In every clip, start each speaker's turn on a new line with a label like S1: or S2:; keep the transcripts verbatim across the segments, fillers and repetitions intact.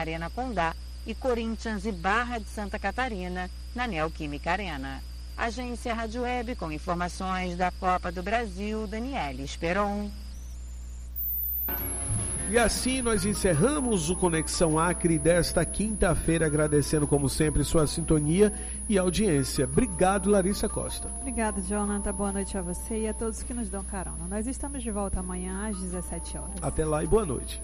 S1: Arena Condá e Corinthians e Barra de Santa Catarina, na Neoquímica Arena. Agência Rádio Web com informações da Copa do Brasil, Daniele Esperon.
S2: E assim nós encerramos o Conexão Acre desta quinta-feira, agradecendo como sempre sua sintonia e audiência. Obrigado, Larissa Costa.
S3: Obrigada, Jonathan. Boa noite a você e a todos que nos dão carona. Nós estamos de volta amanhã às dezessete horas.
S2: Até lá e boa noite.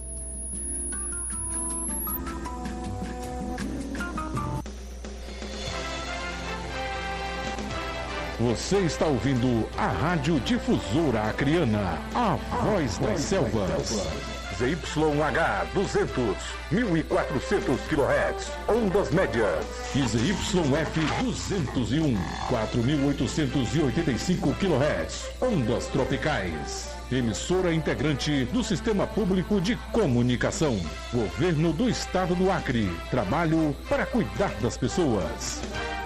S4: Você está ouvindo a Rádio Difusora Acreana, a voz das selvas. Z Y H duzentos, mil e quatrocentos quilohertz, ondas médias. E Z Y F duzentos e um, quatro mil oitocentos e oitenta e cinco quilohertz, ondas tropicais. Emissora integrante do Sistema Público de Comunicação. Governo do Estado do Acre. Trabalho para cuidar das pessoas.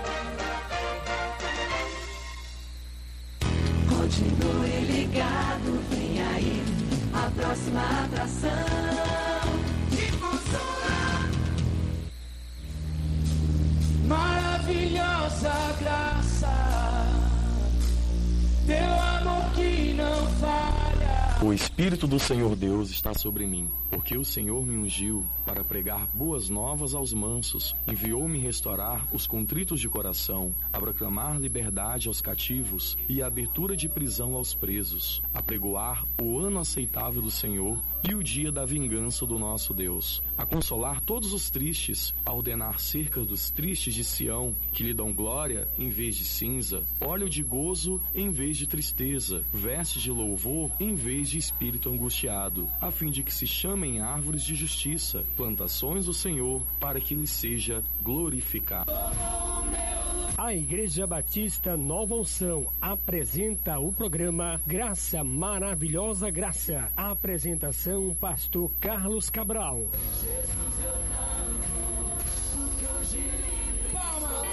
S5: Continue ligado, vem aí a próxima atração. Difusora. Maravilhosa graça, teu amor que não falha.
S6: O Espírito do Senhor Deus está sobre mim, porque o Senhor me ungiu para pregar boas novas aos mansos, enviou-me restaurar os contritos de coração, a proclamar liberdade aos cativos e a abertura de prisão aos presos, a pregoar o ano aceitável do Senhor e o dia da vingança do nosso Deus, a consolar todos os tristes, a ordenar cerca dos tristes de Sião, que lhe dão glória em vez de cinza, óleo de gozo em vez de tristeza, vestes de louvor em vez de espírito angustiado, a fim de que se chamem árvores de justiça, plantações do Senhor, para que lhe seja glorificado.
S7: A Igreja Batista Nova Unção apresenta o programa Graça Maravilhosa Graça. A apresentação, pastor Carlos Cabral. Jesus, eu canto, porque hoje livre. Palma.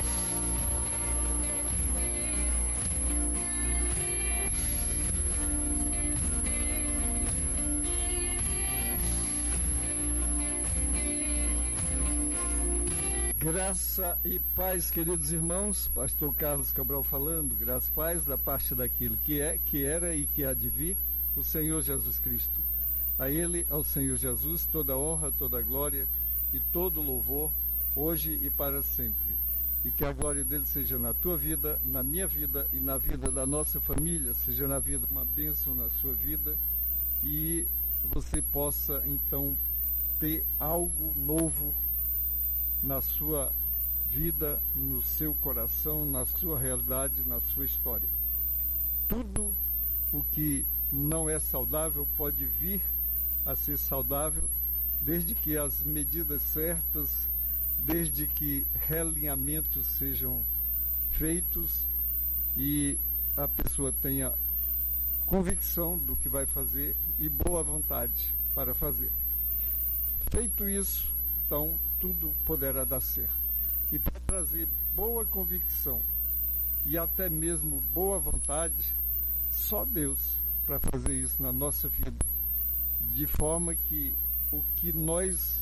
S8: Graça e paz, queridos irmãos, pastor Carlos Cabral falando, graça e paz da parte daquilo que é, que era e que há de vir, o Senhor Jesus Cristo. A Ele, ao Senhor Jesus, toda honra, toda glória e todo louvor, hoje e para sempre. E que a glória dele seja na tua vida, na minha vida e na vida da nossa família, seja na vida uma bênção na sua vida e você possa então ter algo novo na sua vida, no seu coração, na sua realidade, na sua história. Tudo o que não é saudável pode vir a ser saudável, desde que as medidas certas, desde que realinhamentos sejam feitos e a pessoa tenha convicção do que vai fazer e boa vontade para fazer. Feito isso, então tudo poderá dar certo. E para trazer boa convicção e até mesmo boa vontade, só Deus para fazer isso na nossa vida, de forma que o que nós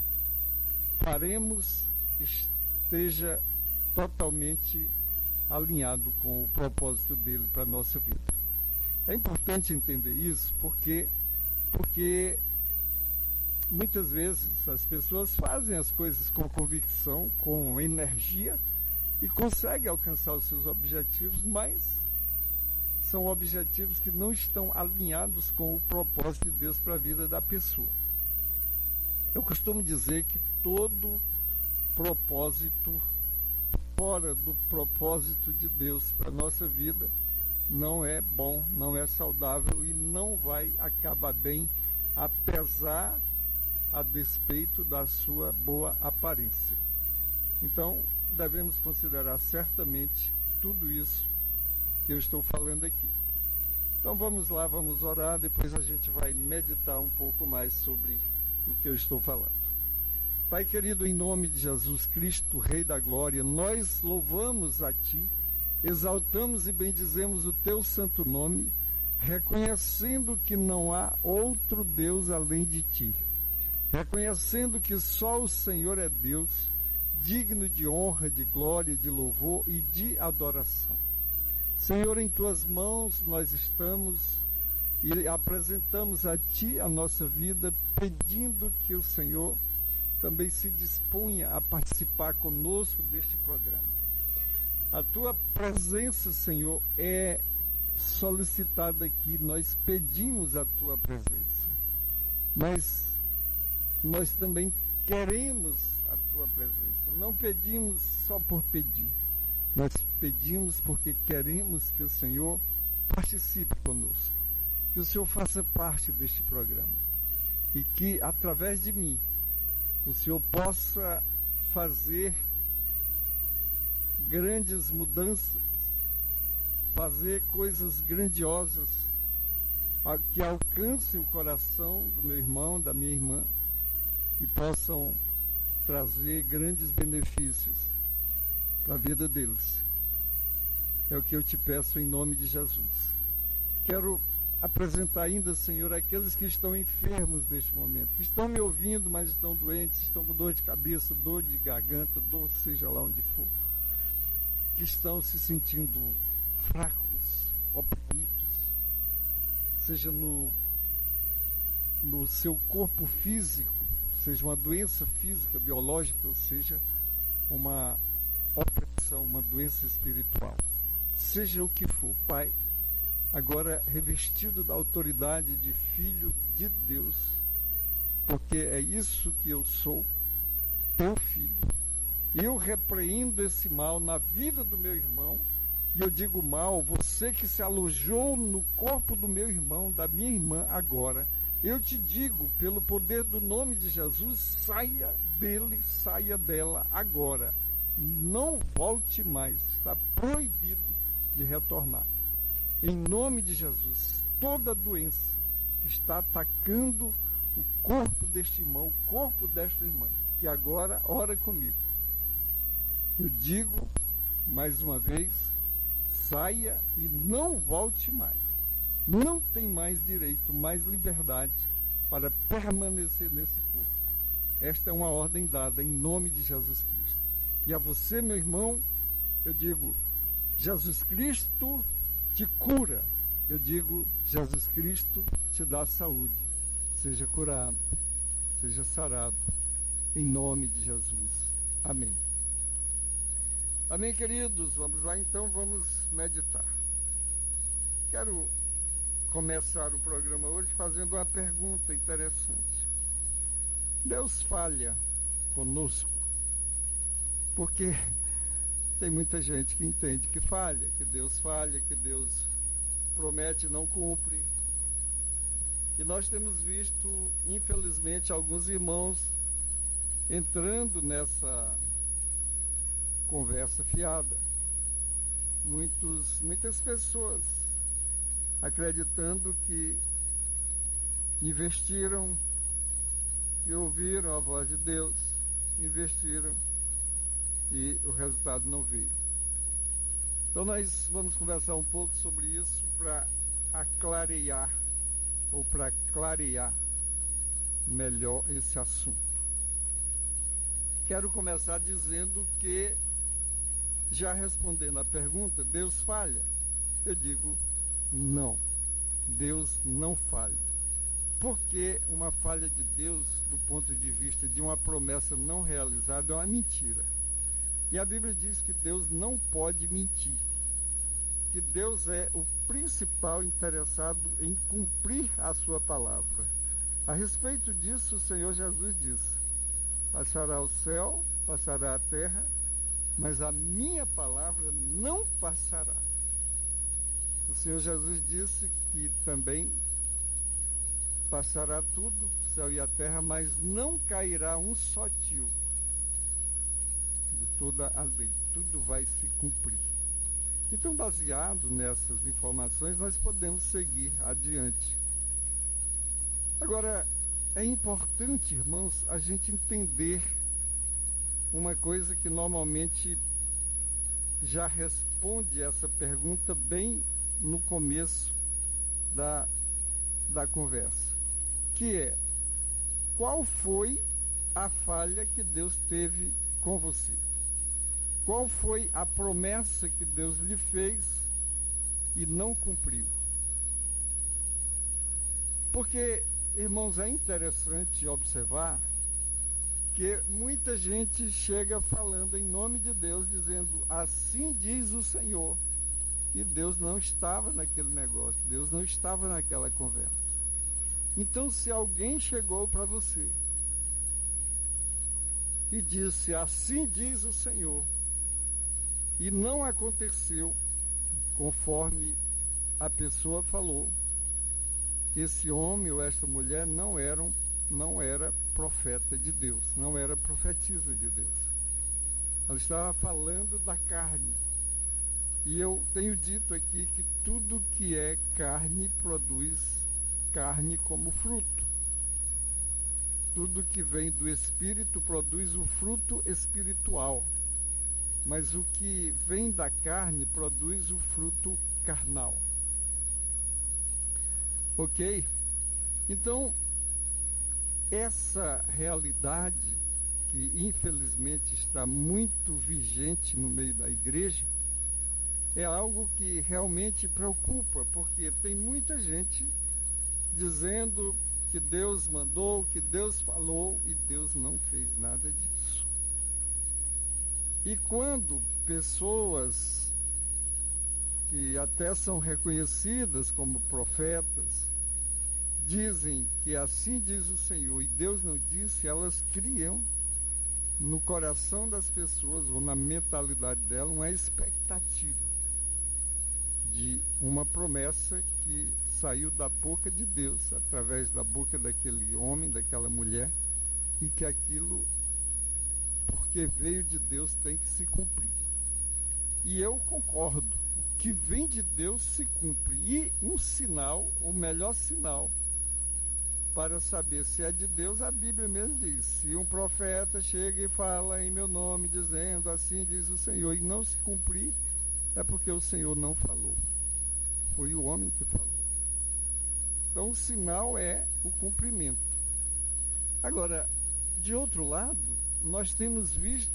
S8: faremos esteja totalmente alinhado com o propósito dele para a nossa vida. É importante entender isso porque, porque muitas vezes as pessoas fazem as coisas com convicção, com energia e conseguem alcançar os seus objetivos, mas são objetivos que não estão alinhados com o propósito de Deus para a vida da pessoa. Eu costumo dizer que todo propósito fora do propósito de Deus para a nossa vida não é bom, não é saudável e não vai acabar bem, apesar a despeito da sua boa aparência. Então, devemos considerar certamente tudo isso que eu estou falando aqui. Então vamos lá, vamos orar, depois a gente vai meditar um pouco mais sobre o que eu estou falando. Pai querido, em nome de Jesus Cristo, Rei da Glória, nós louvamos a Ti, exaltamos e bendizemos o Teu santo nome, reconhecendo que não há outro Deus além de Ti. reconhecendo que só o Senhor é Deus, digno de honra, de glória, de louvor e de adoração. Senhor, em tuas mãos nós estamos e apresentamos a ti a nossa vida, pedindo que o Senhor também se disponha a participar conosco deste programa. A tua presença, Senhor, é solicitada aqui, nós pedimos a tua presença, mas nós também queremos a tua presença, não pedimos só por pedir, nós pedimos porque queremos que o Senhor participe conosco, que o Senhor faça parte deste programa e que através de mim o Senhor possa fazer grandes mudanças, fazer coisas grandiosas que alcancem o coração do meu irmão, da minha irmã e possam trazer grandes benefícios para a vida deles. É o que eu te peço em nome de Jesus. Quero apresentar ainda, Senhor, aqueles que estão enfermos neste momento, que estão me ouvindo, mas estão doentes, estão com dor de cabeça, dor de garganta, dor seja lá onde for, que estão se sentindo fracos, oprimidos, seja no, no seu corpo físico, seja uma doença física, biológica, ou seja uma opressão, uma doença espiritual, seja o que for, Pai, agora revestido da autoridade de filho de Deus, porque é isso que eu sou, teu filho. Eu repreendo esse mal na vida do meu irmão, e eu digo mal, você que se alojou no corpo do meu irmão, da minha irmã agora, eu te digo, pelo poder do nome de Jesus, saia dele, saia dela agora. Não volte mais, está proibido de retornar. Em nome de Jesus, toda doença que está atacando o corpo deste irmão, o corpo desta irmã, que agora ora comigo. Eu digo, mais uma vez, saia e não volte mais. Não tem mais direito, mais liberdade para permanecer nesse corpo. Esta é uma ordem dada em nome de Jesus Cristo. E a você, meu irmão, eu digo, Jesus Cristo te cura. Eu digo, Jesus Cristo te dá saúde. Seja curado, seja sarado, em nome de Jesus. Amém. Amém, queridos? Vamos lá então, vamos meditar. Quero começar o programa hoje fazendo uma pergunta interessante. Deus falha conosco? Porque tem muita gente que entende que falha, que Deus falha, que Deus promete e não cumpre. E nós temos visto, infelizmente, alguns irmãos entrando nessa conversa fiada. Muitos, muitas pessoas acreditando que investiram e ouviram a voz de Deus, investiram e o resultado não veio. Então nós vamos conversar um pouco sobre isso para aclarear ou para clarear melhor esse assunto. Quero começar dizendo que, já respondendo a pergunta, Deus falha? Eu digo, não, Deus não falha. Porque uma falha de Deus, do ponto de vista de uma promessa não realizada, é uma mentira. E a Bíblia diz que Deus não pode mentir, que Deus é o principal interessado em cumprir a sua palavra. A respeito disso, o Senhor Jesus disse: passará o céu, passará a terra, mas a minha palavra não passará. O Senhor Jesus disse que também passará tudo, o céu e a terra, mas não cairá um só tio de toda a lei. Tudo vai se cumprir. Então, baseado nessas informações, nós podemos seguir adiante. Agora, é importante, irmãos, a gente entender uma coisa que normalmente já responde essa pergunta bem no começo da, da conversa, que é: qual foi a falha que Deus teve com você? Qual foi a promessa que Deus lhe fez e não cumpriu? Porque, irmãos, é interessante observar que muita gente chega falando em nome de Deus, dizendo, assim diz o Senhor, e Deus não estava naquele negócio, Deus não estava naquela conversa. Então, se alguém chegou para você e disse, assim diz o Senhor, e não aconteceu conforme a pessoa falou, esse homem ou essa mulher não eram, não era profeta de Deus, não era profetisa de Deus. Ela estava falando da carne. E eu tenho dito aqui que tudo que é carne produz carne como fruto. Tudo que vem do Espírito produz o fruto espiritual. Mas o que vem da carne produz o fruto carnal. Ok? Então, essa realidade, que infelizmente está muito vigente no meio da igreja, é algo que realmente preocupa, porque tem muita gente dizendo que Deus mandou, que Deus falou, e Deus não fez nada disso. E quando pessoas que até são reconhecidas como profetas dizem que assim diz o Senhor e Deus não disse, elas criam no coração das pessoas ou na mentalidade dela uma expectativa de uma promessa que saiu da boca de Deus, através da boca daquele homem, daquela mulher, e que aquilo, porque veio de Deus, tem que se cumprir. E eu concordo, o que vem de Deus se cumpre. E um sinal, o melhor sinal, para saber se é de Deus, a Bíblia mesmo diz, se um profeta chega e fala em meu nome, dizendo, assim diz o Senhor, e não se cumprir, é porque o Senhor não falou. Foi o homem que falou. Então o sinal é o cumprimento. Agora, de outro lado, nós temos visto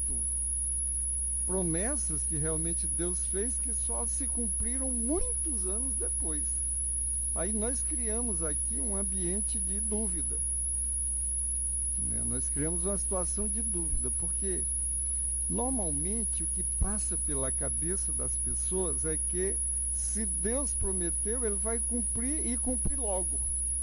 S8: promessas que realmente Deus fez que só se cumpriram muitos anos depois. Aí nós criamos aqui um ambiente de dúvida. Né? Nós criamos uma situação de dúvida, porque normalmente o que passa pela cabeça das pessoas é que se Deus prometeu, Ele vai cumprir e cumprir logo.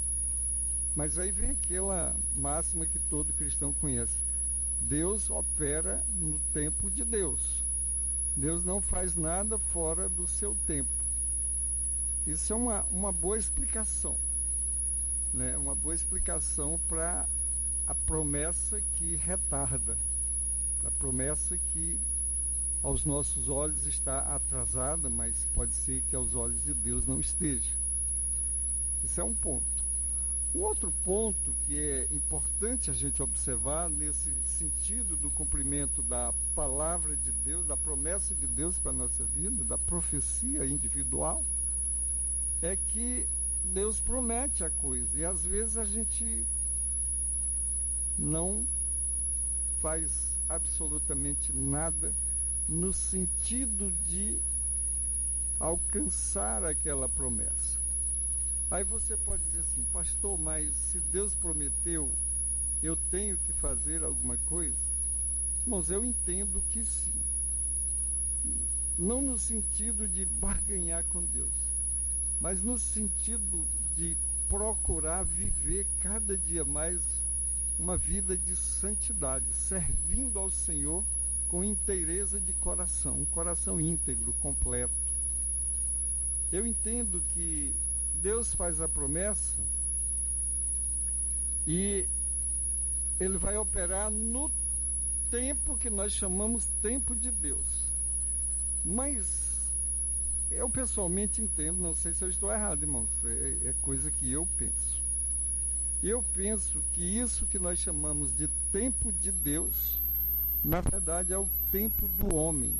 S8: Mas aí vem aquela máxima que todo cristão conhece. Deus opera no tempo de Deus. Deus não faz nada fora do seu tempo. Isso é uma, uma boa explicação. Né? Uma boa explicação para a promessa que retarda. A promessa que aos nossos olhos está atrasada, mas pode ser que aos olhos de Deus não esteja. Isso é um ponto. Um outro ponto que é importante a gente observar nesse sentido do cumprimento da palavra de Deus, da promessa de Deus para a nossa vida, da profecia individual, é que Deus promete a coisa e às vezes a gente não faz absolutamente nada no sentido de alcançar aquela promessa. Aí você pode dizer assim, pastor, mas se Deus prometeu, eu tenho que fazer alguma coisa? Irmãos, eu entendo que sim. Não no sentido de barganhar com Deus, mas no sentido de procurar viver cada dia mais uma vida de santidade, servindo ao Senhor com inteireza de coração, um coração íntegro, completo. Eu entendo que Deus faz a promessa e Ele vai operar no tempo que nós chamamos tempo de Deus. Mas eu pessoalmente entendo, não sei se eu estou errado, irmãos, é, é coisa que eu penso. Eu penso que isso que nós chamamos de tempo de Deus, na verdade é o tempo do homem.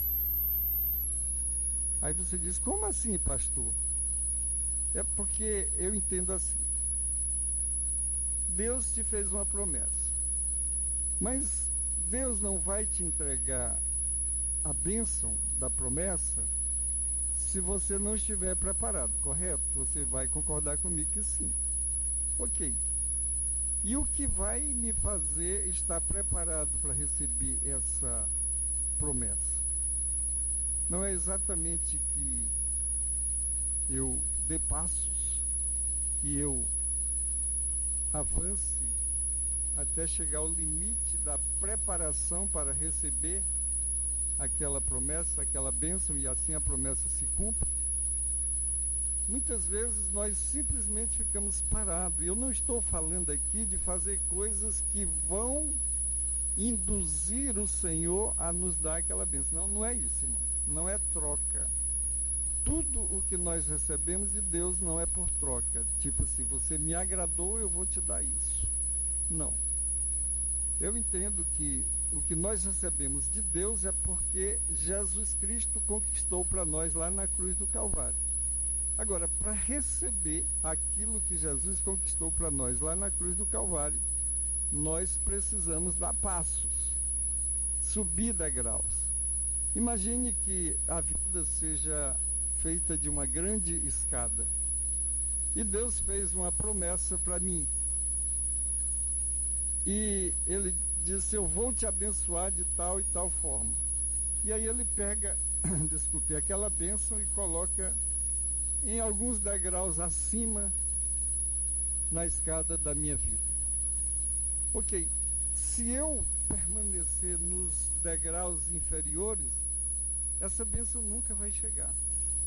S8: Aí você diz, como assim, pastor? É porque eu entendo assim. Deus te fez uma promessa, mas Deus não vai te entregar a bênção da promessa se você não estiver preparado, correto? Você vai concordar comigo que sim. Ok. E o que vai me fazer estar preparado para receber essa promessa? Não é exatamente que eu dê passos e eu avance até chegar ao limite da preparação para receber aquela promessa, aquela bênção, e assim a promessa se cumpre. Muitas vezes nós simplesmente ficamos parados. Eu não estou falando aqui de fazer coisas que vão induzir o Senhor a nos dar aquela bênção. Não, não é isso, irmão. Não é troca. Tudo o que nós recebemos de Deus não é por troca. Tipo assim, você me agradou, eu vou te dar isso. Não. Eu entendo que o que nós recebemos de Deus é porque Jesus Cristo conquistou para nós lá na cruz do Calvário. Agora, para receber aquilo que Jesus conquistou para nós lá na cruz do Calvário, nós precisamos dar passos, subir degraus. Imagine que a vida seja feita de uma grande escada. E Deus fez uma promessa para mim. E Ele disse, eu vou te abençoar de tal e tal forma. E aí Ele pega, desculpe, aquela bênção e coloca em alguns degraus acima na escada da minha vida. Ok, se eu permanecer nos degraus inferiores, essa bênção nunca vai chegar.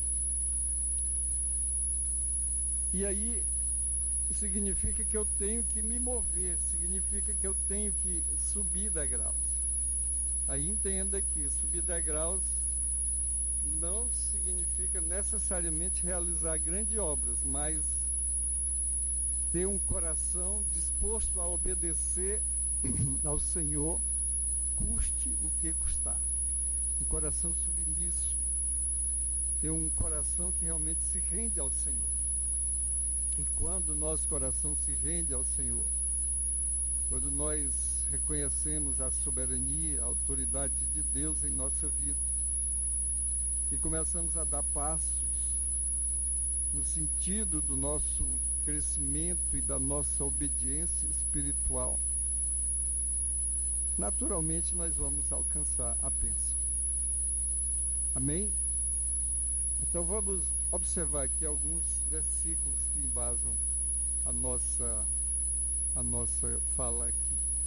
S8: E aí significa que eu tenho que me mover, significa que eu tenho que subir degraus. Aí entenda que subir degraus não significa necessariamente realizar grandes obras, mas ter um coração disposto a obedecer ao Senhor, custe o que custar. Um coração submisso, ter um coração que realmente se rende ao Senhor. E quando o nosso coração se rende ao Senhor, quando nós reconhecemos a soberania, a autoridade de Deus em nossa vida, e começamos a dar passos no sentido do nosso crescimento e da nossa obediência espiritual, naturalmente nós vamos alcançar a bênção. Amém? Então vamos observar aqui alguns versículos que embasam a nossa, a nossa fala aqui.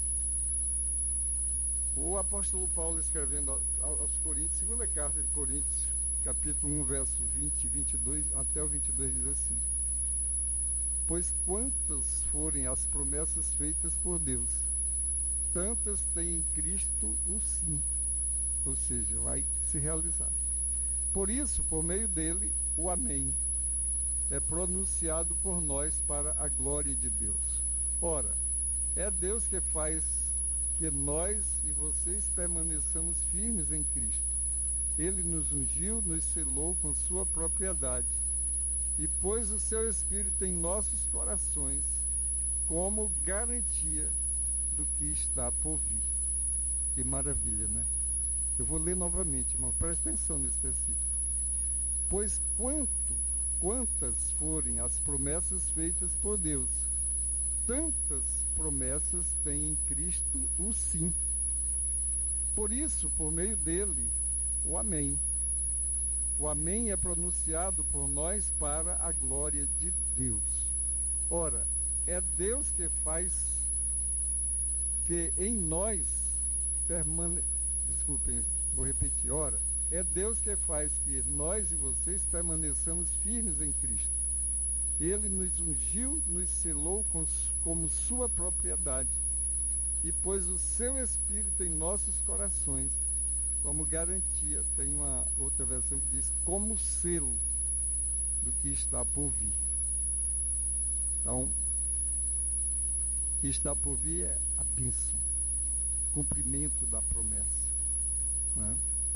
S8: O apóstolo Paulo, escrevendo aos Coríntios, segunda carta de Coríntios, capítulo um, verso vinte e vinte e dois, até o vinte e dois, diz assim: pois quantas forem as promessas feitas por Deus, tantas tem em Cristo o sim, ou seja, vai se realizar. Por isso, por meio dele, o amém é pronunciado por nós para a glória de Deus. Ora, é Deus que faz que nós e vocês permaneçamos firmes em Cristo. Ele nos ungiu, nos selou com sua propriedade e pôs o seu Espírito em nossos corações como garantia do que está por vir. Que maravilha, né? Eu vou ler novamente, irmão, preste atenção nesse versículo. Pois quanto, quantas forem as promessas feitas por Deus, tantas promessas tem em Cristo o sim. Por isso, por meio dele, o amém. O amém é pronunciado por nós para a glória de Deus. Ora, é Deus que faz que em nós permane... Desculpem, vou repetir. Ora, é Deus que faz que nós e vocês permaneçamos firmes em Cristo. Ele nos ungiu, nos selou com, como sua propriedade e pôs o seu Espírito em nossos corações como garantia. Tem uma outra versão que diz como selo do que está por vir. Então, o que está por vir é a bênção, cumprimento da promessa, né?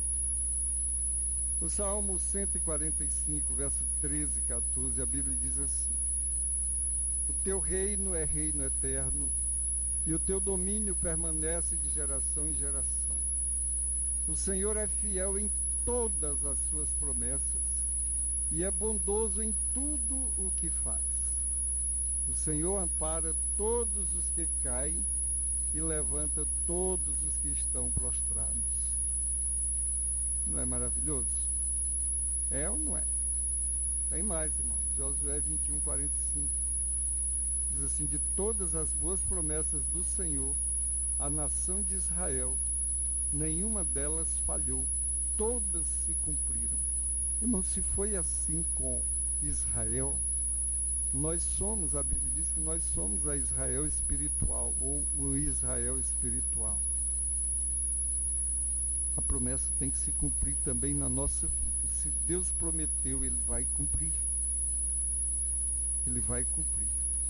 S8: No Salmo cento e quarenta e cinco, verso treze e quatorze, a Bíblia diz assim: O teu reino é reino eterno, e o teu domínio permanece de geração em geração. O Senhor é fiel em todas as suas promessas, e é bondoso em tudo o que faz. O Senhor ampara todos os que caem e levanta todos os que estão prostrados. Não é maravilhoso? É ou não é? Tem mais, irmão. Josué vinte e um, quarenta e cinco. Diz assim: de todas as boas promessas do Senhor, a nação de Israel, nenhuma delas falhou. Todas se cumpriram. Irmão, se foi assim com Israel, nós somos, a Bíblia diz que nós somos a Israel espiritual, ou o Israel espiritual. A promessa tem que se cumprir também na nossa vida. Se Deus prometeu, Ele vai cumprir. Ele vai cumprir.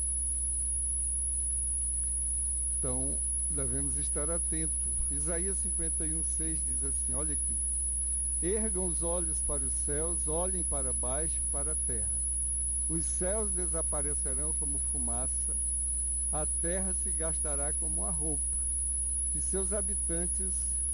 S8: Então, devemos estar atentos. Isaías cinquenta e um, seis diz assim, olha aqui: ergam os olhos para os céus, olhem para baixo, para a terra. Os céus desaparecerão como fumaça, a terra se gastará como a roupa, e seus habitantes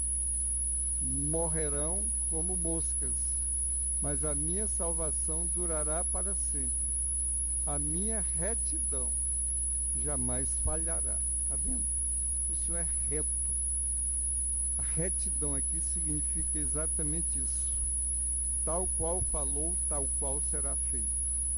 S8: morrerão como moscas, mas a minha salvação durará para sempre. A minha retidão jamais falhará. Está vendo? O Senhor é reto. A retidão aqui significa exatamente isso. Tal qual falou, tal qual será feito.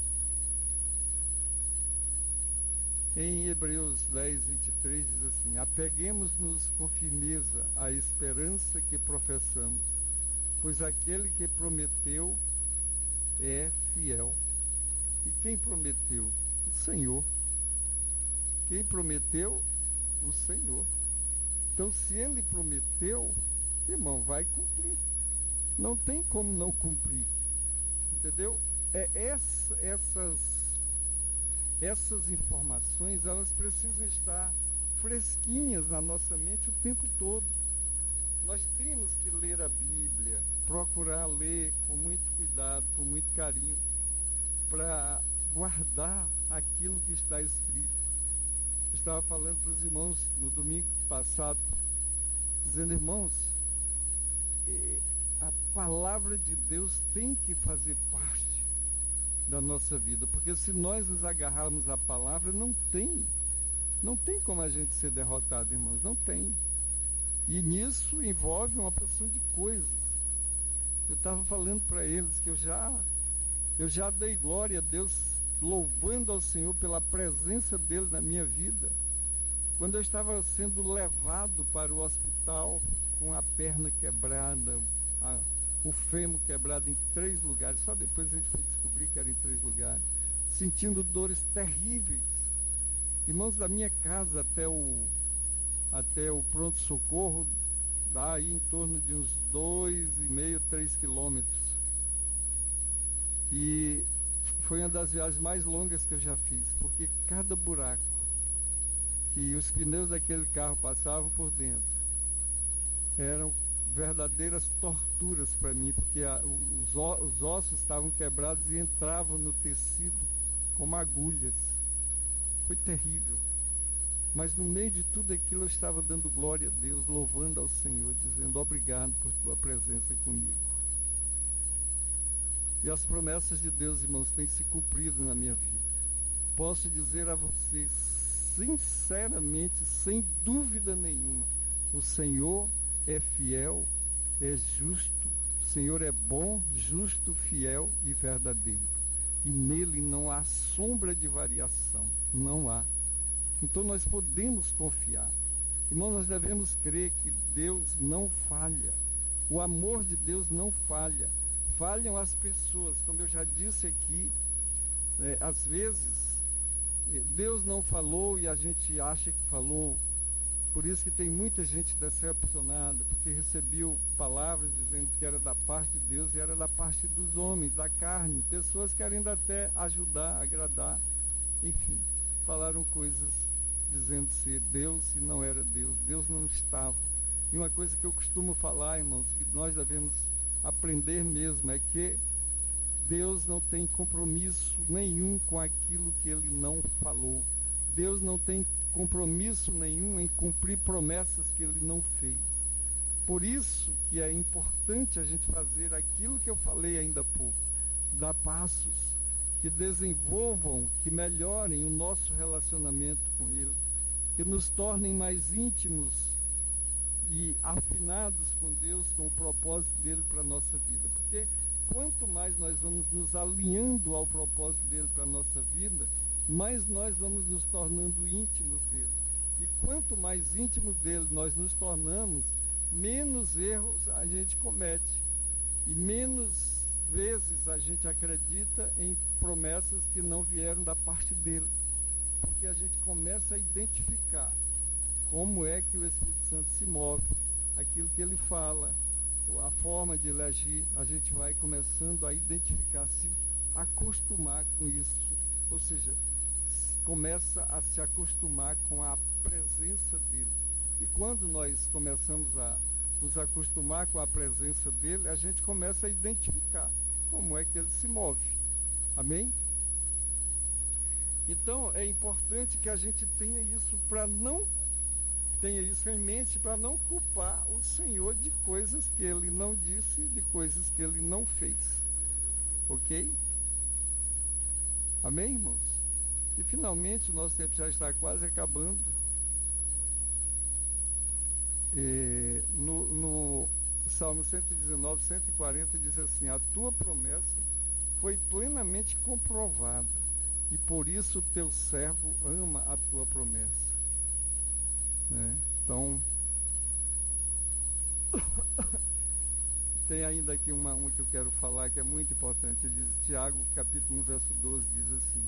S8: Em Hebreus dez, vinte e três diz assim: apeguemos-nos com firmeza à esperança que professamos, pois aquele que prometeu é fiel. E quem prometeu? O Senhor. Quem prometeu? O Senhor. Então, se Ele prometeu, irmão, vai cumprir. Não tem como não cumprir. Entendeu? É essa, essas, essas informações, elas precisam estar fresquinhas na nossa mente o tempo todo. Nós temos que ler a Bíblia, procurar ler com muito cuidado, com muito carinho, para guardar aquilo que está escrito. Eu estava falando para os irmãos no domingo passado, dizendo: irmãos, a palavra de Deus tem que fazer parte da nossa vida, porque se nós nos agarrarmos à palavra, não tem, não tem como a gente ser derrotado, irmãos, não tem. E nisso envolve uma porção de coisas. Eu estava falando para eles que eu já, eu já dei glória a Deus, louvando ao Senhor pela presença dele na minha vida, quando eu estava sendo levado para o hospital com a perna quebrada, a, o fêmur quebrado em três lugares. Só depois a gente foi descobrir que era em três lugares, sentindo dores terríveis. Irmãos, da minha casa até o até o pronto-socorro dá aí em torno de uns dois e meio, três quilômetros. E foi uma das viagens mais longas que eu já fiz, porque cada buraco que os pneus daquele carro passavam por dentro eram verdadeiras torturas para mim, porque a, os, os ossos estavam quebrados e entravam no tecido como agulhas. Foi terrível. Mas no meio de tudo aquilo eu estava dando glória a Deus, louvando ao Senhor, dizendo: obrigado por tua presença comigo. E as promessas de Deus, irmãos, têm se cumprido na minha vida. Posso dizer a vocês, sinceramente, sem dúvida nenhuma, o Senhor é fiel, é justo, o Senhor é bom, justo, fiel e verdadeiro. E nele não há sombra de variação, não há. Então nós podemos confiar. Irmão, nós devemos crer que Deus não falha. O amor de Deus não falha. Falham as pessoas, como eu já disse aqui, né, às vezes Deus não falou e a gente acha que falou. Por isso que tem muita gente decepcionada, porque recebeu palavras dizendo que era da parte de Deus e era da parte dos homens, da carne. Pessoas querendo até ajudar, agradar, enfim, falaram coisas dizendo ser Deus e não era Deus. Deus não estava. E uma coisa que eu costumo falar, irmãos, que nós devemos aprender mesmo, é que Deus não tem compromisso nenhum com aquilo que Ele não falou. Deus não tem compromisso nenhum em cumprir promessas que Ele não fez. Por isso que é importante a gente fazer aquilo que eu falei ainda há pouco, dar passos que desenvolvam, que melhorem o nosso relacionamento com Ele, que nos tornem mais íntimos e afinados com Deus, com o propósito dele para a nossa vida. Porque quanto mais nós vamos nos alinhando ao propósito dele para a nossa vida, mais nós vamos nos tornando íntimos dele. E quanto mais íntimos dele nós nos tornamos, menos erros a gente comete. E menos vezes a gente acredita em promessas que não vieram da parte dele. Porque a gente começa a identificar como é que o Espírito Santo se move, aquilo que ele fala, a forma de ele agir, a gente vai começando a identificar, se acostumar com isso. Ou seja, começa a se acostumar com a presença dele. E quando nós começamos a nos acostumar com a presença dele, a gente começa a identificar como é que ele se move. Amém? Então é importante que a gente tenha isso para não tenha isso em mente, para não culpar o Senhor de coisas que ele não disse, de coisas que ele não fez. Ok? Amém, irmãos? E finalmente o nosso tempo já está quase acabando. É, no, no Salmo cento e dezenove, cento e quarenta diz assim: a tua promessa foi plenamente comprovada, e por isso o teu servo ama a tua promessa. Né? Então tem ainda aqui uma, uma que eu quero falar que é muito importante. Ele diz, Tiago capítulo um verso doze diz assim: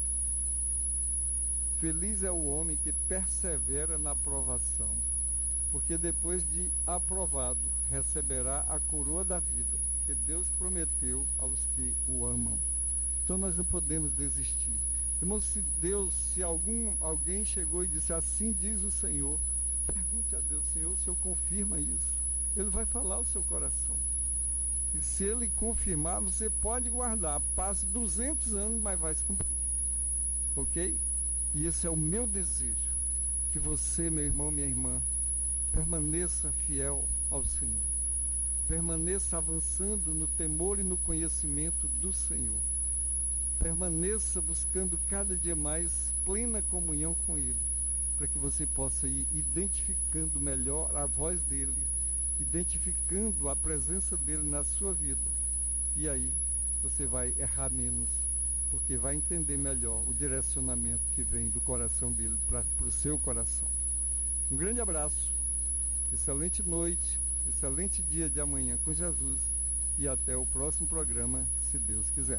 S8: feliz é o homem que persevera na provação, porque depois de aprovado receberá a coroa da vida que Deus prometeu aos que o amam. Então nós não podemos desistir. Irmãos, se Deus, se algum, alguém chegou e disse assim diz o Senhor, pergunte a Deus, Senhor, o Senhor confirma isso? Ele vai falar ao seu coração. E se ele confirmar, você pode guardar, passe duzentos anos, mas vai se cumprir. Ok? E esse é o meu desejo, que você, meu irmão, minha irmã, permaneça fiel ao Senhor. Permaneça avançando no temor e no conhecimento do Senhor. Permaneça buscando cada dia mais plena comunhão com Ele, para que você possa ir identificando melhor a voz dEle, identificando a presença dEle na sua vida. E aí você vai errar menos, porque vai entender melhor o direcionamento que vem do coração dEle para o seu coração. Um grande abraço, excelente noite, excelente dia de amanhã com Jesus, e até o próximo programa, se Deus quiser.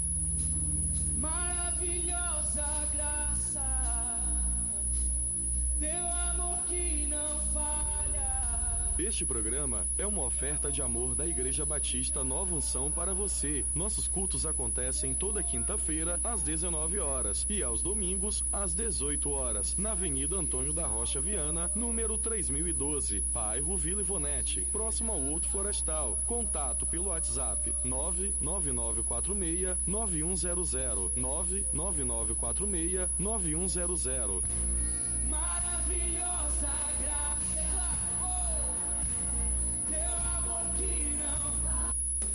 S5: Maravilhosa graça, teu amor que não falha.
S6: Este programa é uma oferta de amor da Igreja Batista Nova Unção para você. Nossos cultos acontecem toda quinta-feira às dezenove horas e aos domingos às dezoito horas, na Avenida Antônio da Rocha Viana, número três mil e doze, bairro Vila Ivonete, próximo ao Horto Florestal. Contato pelo WhatsApp nove nove nove quatro seis nove um zero zero, nove nove nove quatro seis nove um zero zero.
S5: Maravilhosa graça, teu amor que não.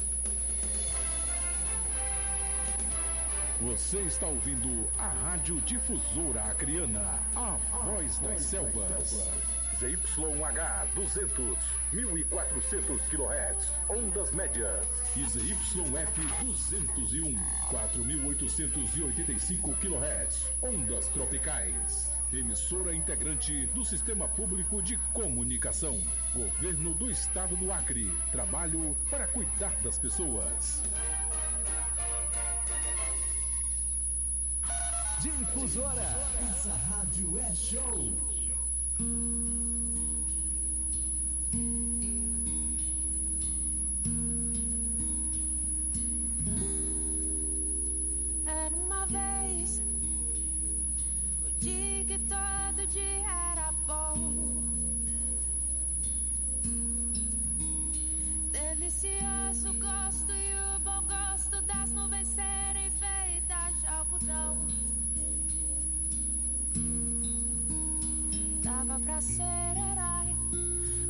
S4: Você está ouvindo a Rádio Difusora Acreana, a voz das selvas. Z Y H duzentos, mil e quatrocentos quilohertz, ondas médias. E Z Y F duzentos e um, quatro mil oitocentos e oitenta e cinco quilohertz, ondas tropicais. Emissora integrante do Sistema Público de Comunicação. Governo do Estado do Acre. Trabalho para cuidar das pessoas.
S9: Difusora. Essa rádio é show.
S10: Era uma vez o dia que todo dia era bom, delicioso gosto e o bom gosto das novidades. nuvens serem feitas de algodão. Dava pra ser